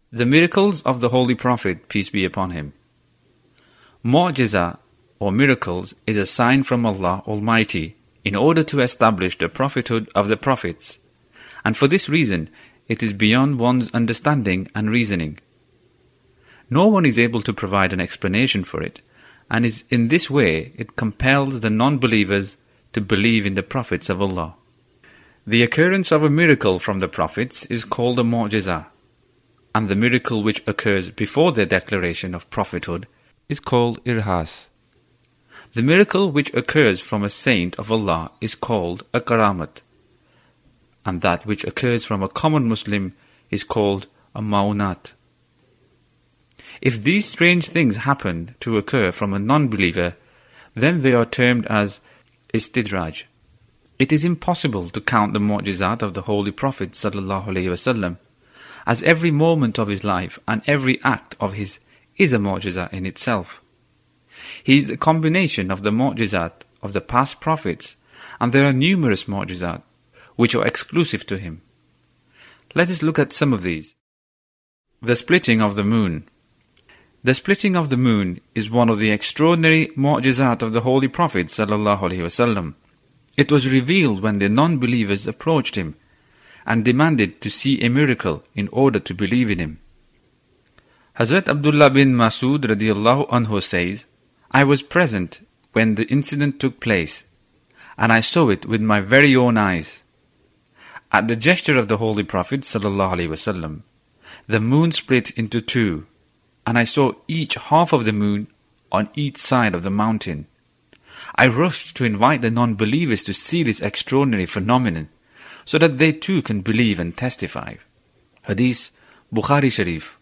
The miracles of the Holy Prophet, peace be upon him. Mu'jiza, or miracles, is a sign from Allah Almighty in order to establish the prophethood of the prophets, and for this reason it is beyond one's understanding and reasoning. No one is able to provide an explanation for it, and is in this way it compels the non-believers to believe in the prophets of Allah. The occurrence of a miracle from the prophets is called a mu'jiza, and the miracle which occurs before their declaration of prophethood is called irhas. The miracle which occurs from a saint of Allah is called a karamat, and that which occurs from a common Muslim is called a ma'unat. If these strange things happen to occur from a non-believer, then they are termed as istidraj. It is impossible to count the mu'jizat of the Holy Prophet ﷺ, as every moment of his life and every act of his is a mu'jiza in itself. He is a combination of the mu'jizat of the past prophets, and there are numerous mu'jizat which are exclusive to him. Let us look at some of these. The splitting of the moon. The splitting of the moon is one of the extraordinary mu'jizat of the Holy Prophet ﷺ. It was revealed when the non-believers approached him and demanded to see a miracle in order to believe in him. Hazrat Abdullah bin Masud radiyallahu anhu says, I was present when the incident took place, and I saw it with my very own eyes. At the gesture of the Holy Prophet ﷺ, the moon split into two, and I saw each half of the moon on each side of the mountain. I rushed to invite the non-believers to see this extraordinary phenomenon, so that they too can believe and testify. Hadith Bukhari Sharif.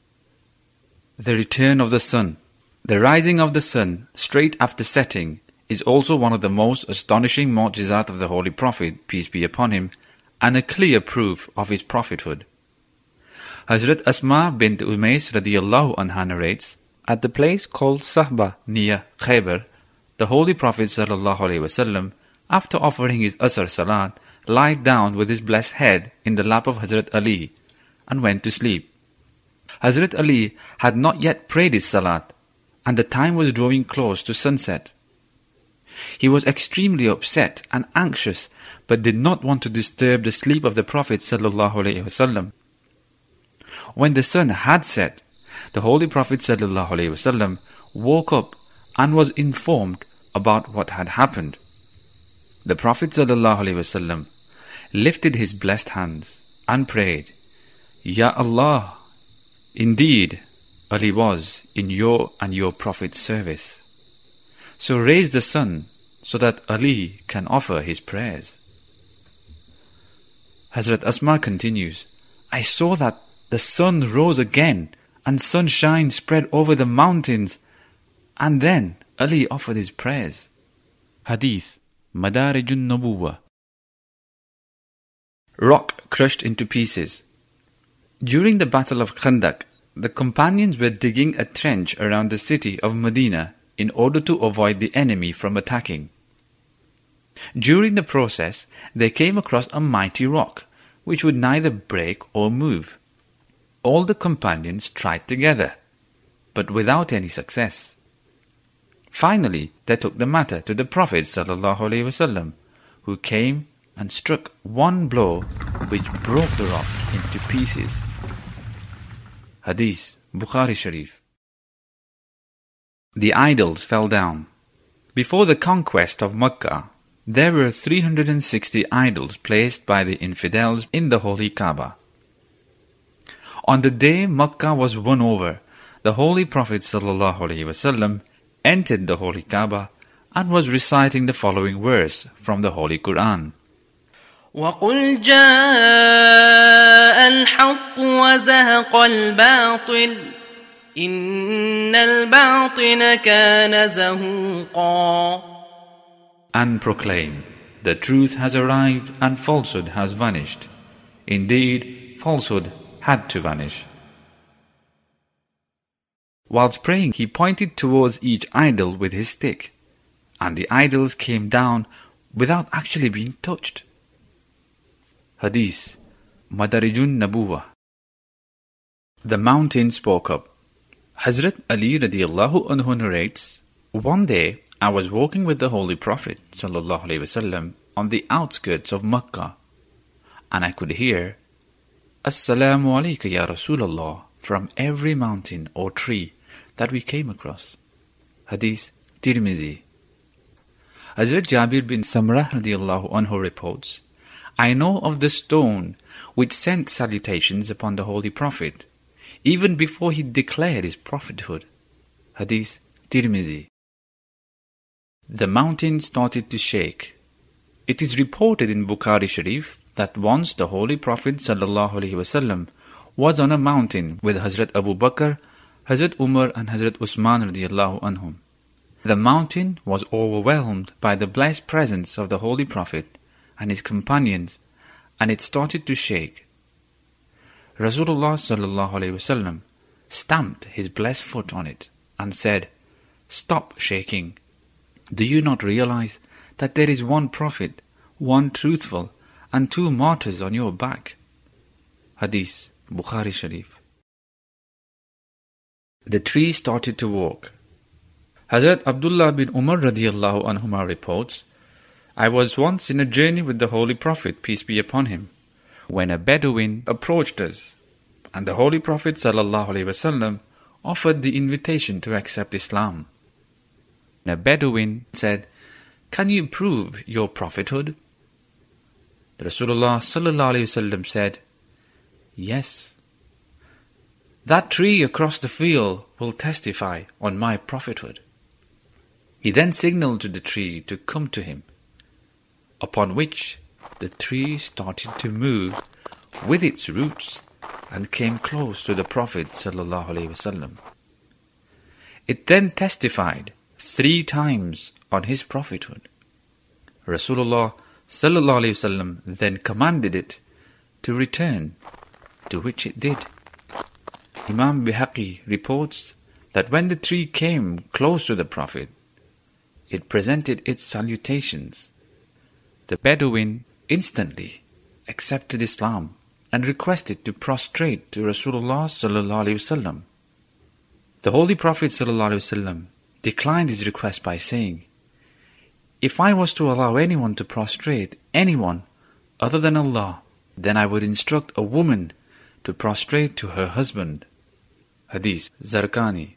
The return of the sun. The rising of the sun straight after setting is also one of the most astonishing mu'jizat of the Holy Prophet, peace be upon him, and a clear proof of his prophethood. Hazrat Asma bint Umays radiyallahu anha narrates, at the place called Sahba near Khaybar, the Holy Prophet ﷺ, after offering his Asr Salat, lied down with his blessed head in the lap of Hazrat Ali and went to sleep. Hazrat Ali had not yet prayed his Salat, and the time was drawing close to sunset. He was extremely upset and anxious, but did not want to disturb the sleep of the Prophet ﷺ. When the sun had set, the Holy Prophet ﷺ woke up and was informed about what had happened. The Prophet ﷺ lifted his blessed hands and prayed, Ya Allah, indeed Ali was in your and your Prophet's service. So raise the sun so that Ali can offer his prayers. Hazrat Asma continues, I saw that the sun rose again and sunshine spread over the mountains, and then Ali offered his prayers. Hadith Madarijun Nabuwa. Rock crushed into pieces. During the Battle of Khandaq, the companions were digging a trench around the city of Medina in order to avoid the enemy from attacking. During the process, they came across a mighty rock, which would neither break or move. All the companions tried together, but without any success. Finally, they took the matter to the Prophet ﷺ, who came and struck one blow which broke the rock into pieces. Hadith Bukhari Sharif. The idols fell down. Before the conquest of Mecca, there were 360 idols placed by the infidels in the Holy Kaaba. On the day Mecca was won over, the Holy Prophet ﷺ entered the Holy Kaaba and was reciting the following verse from the Holy Quran. وَقُلْ جَاءَ الْحَقُّ وَزَهَقَ الْبَاطِلُ إِنَّ الْبَاطِلَ كَانَ زَهُوقًا. And proclaim, the truth has arrived and falsehood has vanished. Indeed, falsehood had to vanish. Whilst praying, he pointed towards each idol with his stick, and the idols came down without actually being touched. Hadith Madarijun Nabuwa. The mountain spoke up. Hazrat Ali radiallahu anhu narrates, one day I was walking with the Holy Prophet sallallahu alaihi wasallam on the outskirts of Makkah, and I could hear, Assalamu alayka ya Rasulullah, from every mountain or tree that we came across. Hadith Tirmizi. Hazrat Jabir bin Samrah radiallahu anhu reports, I know of the stone which sent salutations upon the Holy Prophet, even before he declared his prophethood. Hadith Tirmizi. The mountain started to shake. It is reported in Bukhari Sharif that once the Holy Prophet sallallahu alaihi wasallam was on a mountain with Hazrat Abu Bakr, Hazrat Umar and Hazrat Usman radiallahu anhum. The mountain was overwhelmed by the blessed presence of the Holy Prophet and his companions, and it started to shake. Rasulullah sallallahu alaihi wasallam stamped his blessed foot on it and said, Stop shaking. Do you not realize that there is one prophet, one truthful, and two martyrs on your back? Hadith Bukhari Sharif. The tree started to walk. Hazrat Abdullah bin Umar radiallahu anhuma reports, I was once in a journey with the Holy Prophet, peace be upon him, when a Bedouin approached us, and the Holy Prophet sallallahu alaihi wasallam offered the invitation to accept Islam. A Bedouin said, Can you prove your prophethood? The Rasulullah sallallahu alaihi wasallam said, Yes. That tree across the field will testify on my prophethood. He then signaled to the tree to come to him, upon which the tree started to move with its roots and came close to the Prophet sallallahu alaihi wasallam. It then testified 3 times on his prophethood. Rasulullah sallallahu alaihi wasallam then commanded it to return, to which it did. Imam Bihaqi reports that when the tree came close to the Prophet, it presented its salutations. The Bedouin instantly accepted Islam and requested to prostrate to Rasulullah sallallahu alaihi wasallam. The Holy Prophet sallallahu alaihi wasallam declined his request by saying, If I was to allow anyone to prostrate anyone other than Allah, then I would instruct a woman to prostrate to her husband. Hadith Zarqani.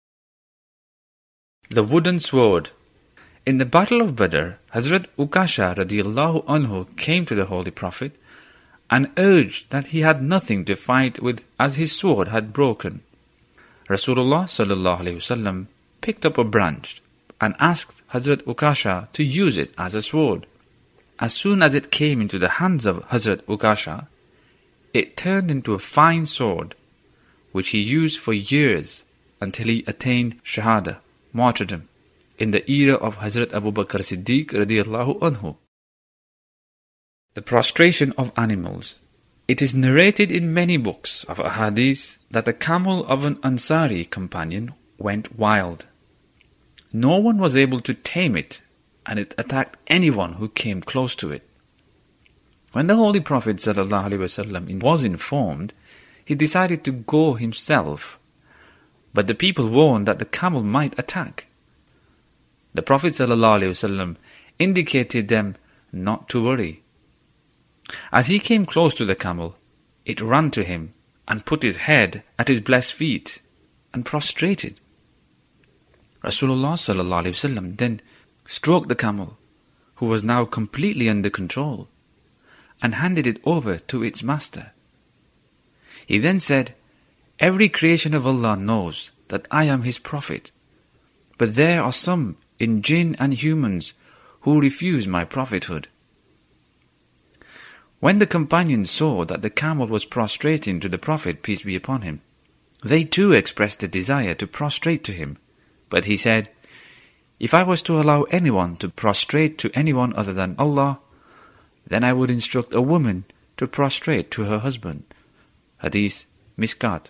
The wooden sword. In the battle of Badr, Hazrat Ukasha radiallahu anhu came to the Holy Prophet and urged that he had nothing to fight with as his sword had broken. Rasulullah sallallahu alaihi wasallam picked up a branch and asked Hazrat Ukasha to use it as a sword. As soon as it came into the hands of Hazrat Ukasha, it turned into a fine sword, which he used for years until he attained Shahada, martyrdom, in the era of Hazrat Abu Bakr Siddiq radiallahu anhu. The prostration of animals. It is narrated in many books of ahadith that the camel of an Ansari companion went wild. No one was able to tame it, and it attacked anyone who came close to it. When the Holy Prophet ﷺ was informed, he decided to go himself, but the people warned that the camel might attack. The Prophet ﷺ indicated them not to worry. As he came close to the camel, it ran to him and put his head at his blessed feet and prostrated. Rasulullah ﷺ then stroked the camel, who was now completely under control, and handed it over to its master. He then said, Every creation of Allah knows that I am His Prophet, but there are some in jinn and humans who refuse my prophethood. When the companions saw that the camel was prostrating to the Prophet, peace be upon him, they too expressed a desire to prostrate to him. But he said, If I was to allow anyone to prostrate to anyone other than Allah, then I would instruct a woman to prostrate to her husband. Hadith Mishkat.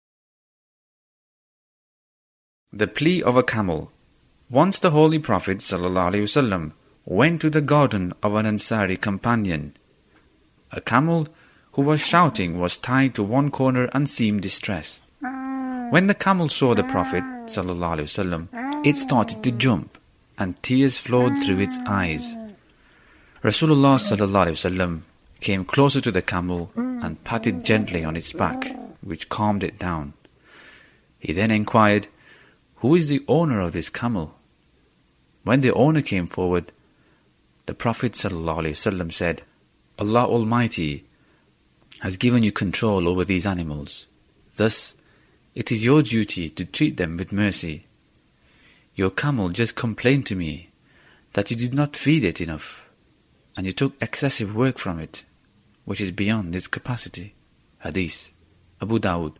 The plea of a camel. Once the Holy Prophet ﷺ went to the garden of an Ansari companion. A camel who was shouting, was tied to one corner and seemed distressed. When the camel saw the Prophet ﷺ, it started to jump and tears flowed through its eyes. Rasulullah ﷺ came closer to the camel and patted gently on its back, which calmed it down. He then inquired, "Who is the owner of this camel?" When the owner came forward, the Prophet ﷺ said, "Allah Almighty has given you control over these animals. Thus, it is your duty to treat them with mercy. Your camel just complained to me that you did not feed it enough, and you took excessive work from it, which is beyond its capacity." Hadith, Abu Dawud.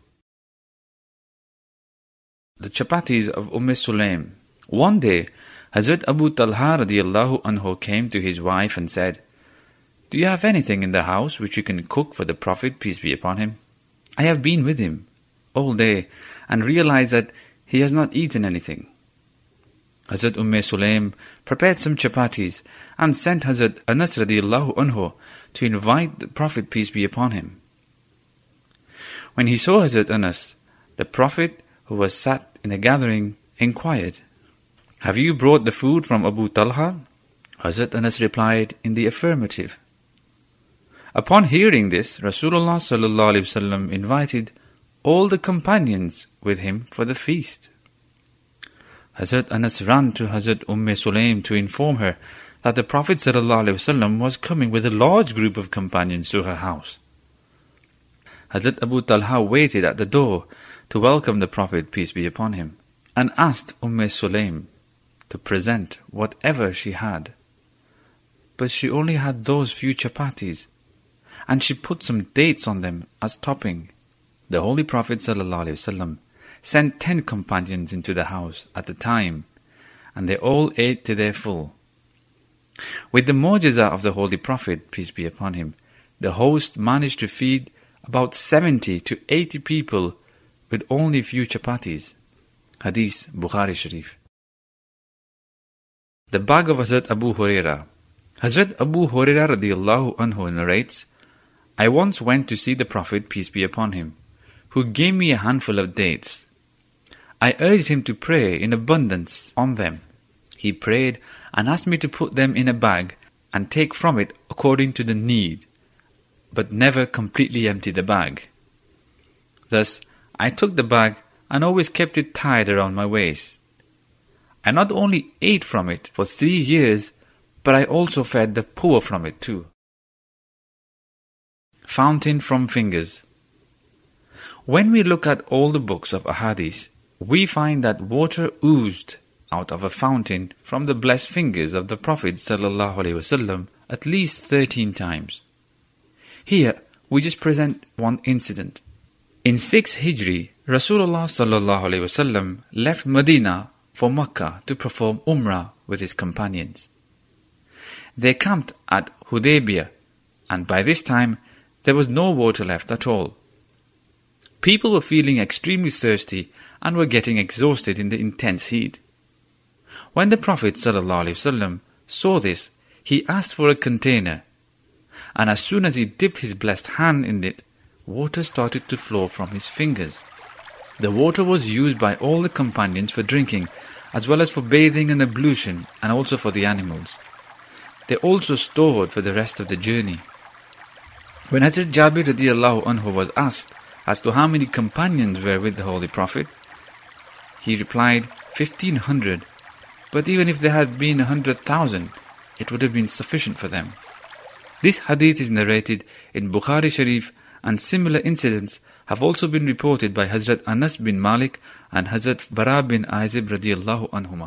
The chapatis of Sulaym. One day, Hazrat Abu Talha radiallahu anhu came to his wife and said, "Do you have anything in the house which you can cook for the Prophet, peace be upon him? I have been with him all day and realized that he has not eaten anything." Hazrat Sulaym prepared some chapatis and sent Hazrat Anas radiallahu anhu to invite the Prophet, peace be upon him. When he saw Hazrat Anas, the Prophet, who was sat in a gathering, inquired, "Have you brought the food from Abu Talha?" Hazrat Anas replied in the affirmative. Upon hearing this, Rasulullah ﷺ invited all the companions with him for the feast. Hazrat Anas ran to Hazrat Sulaym to inform her that the Prophet ﷺ was coming with a large group of companions to her house. Hazrat Abu Talha waited at the door to welcome the Prophet, peace be upon him, and asked Sulaym to present whatever she had. But she only had those few chapatis, and she put some dates on them as topping. The Holy Prophet ﷺ sent 10 companions into the house at a time, and they all ate to their full. With the mu'jiza of the Holy Prophet, peace be upon him, the host managed to feed about 70 to 80 people with only few chapatis. Hadith, Bukhari Sharif. The bag of Hazrat Abu Huraira. Hazrat Abu Huraira radiallahu anhu narrates, "I once went to see the Prophet, peace be upon him, who gave me a handful of dates. I urged him to pray in abundance on them. He prayed and asked me to put them in a bag and take from it according to the need, but never completely empty the bag. Thus, I took the bag and always kept it tied around my waist. I not only ate from it for 3 years, but I also fed the poor from it too." Fountain from fingers. When we look at all the books of Ahadith, we find that water oozed out of a fountain from the blessed fingers of the Prophet ﷺ at least 13 times. Here, we just present one incident. In 6 Hijri, Rasulullah ﷺ left Medina for Makkah to perform Umrah with his companions. They camped at Hudaybiyah, and by this time, there was no water left at all. People were feeling extremely thirsty and were getting exhausted in the intense heat. When the Prophet ﷺ saw this, he asked for a container, and as soon as he dipped his blessed hand in it, water started to flow from his fingers. The water was used by all the companions for drinking, as well as for bathing and ablution, and also for the animals. They also stored for the rest of the journey. When Hazrat Jabir radiallahu anhu was asked as to how many companions were with the Holy Prophet, he replied 1,500, but even if there had been 100,000, it would have been sufficient for them. This hadith is narrated in Bukhari Sharif, and similar incidents have also been reported by Hazrat Anas bin Malik and Hazrat Bara bin Azib radiallahu anhuma.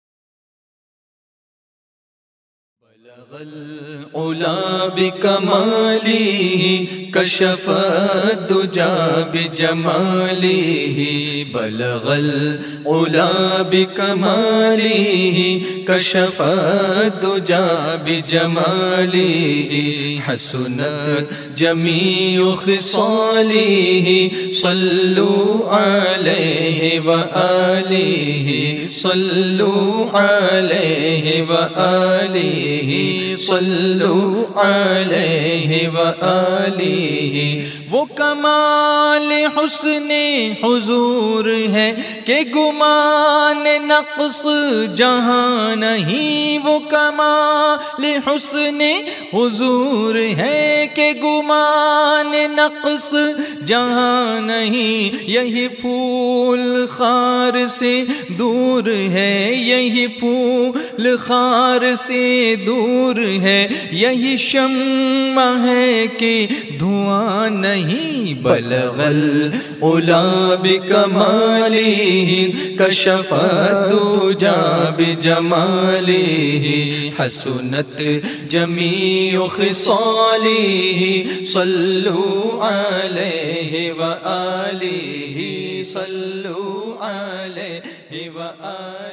العلا بكماله كشف الدجى بجماله بلغ العلا بكماله كشف الدجى بجماله حسنت جميع خصاله صلوا عليه وآله صلوا عليه وآله صلوا عليه وآله وہ کمال حسن حضور ہے کہ گمان نقص جہاں نہیں، وہ کمال حسن حضور ہے کہ گمان نقص جہاں نہیں، یہی پھول خار سے دور ہے، یہی پھول خار سے دور ہے، یہی شمع ہے کہ دھواں نہیں، بلغ العلا بکمالہ کشف الدجی بجمالہ، حسنت جمیع خصالہ صلوا علیہ وآلہ، صلوا علیہ وآلہ۔